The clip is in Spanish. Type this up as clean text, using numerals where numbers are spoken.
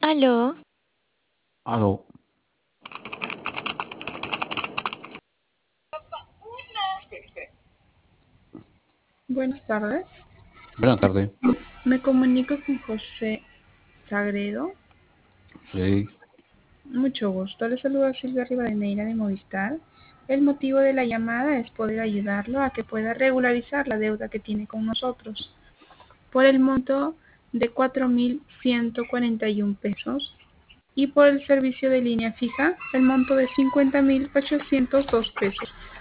Aló, Aló, Buenas tardes. buenas tardes. Me comunico con José Sagredo. Sí, Mucho gusto. Le saluda Silvia Rivadeneira de Movistar. El motivo de la llamada es poder ayudarlo a que pueda regularizar la deuda que tiene con nosotros por el monto de 4.141 pesos y por el servicio de línea fija el monto de 50.802 pesos.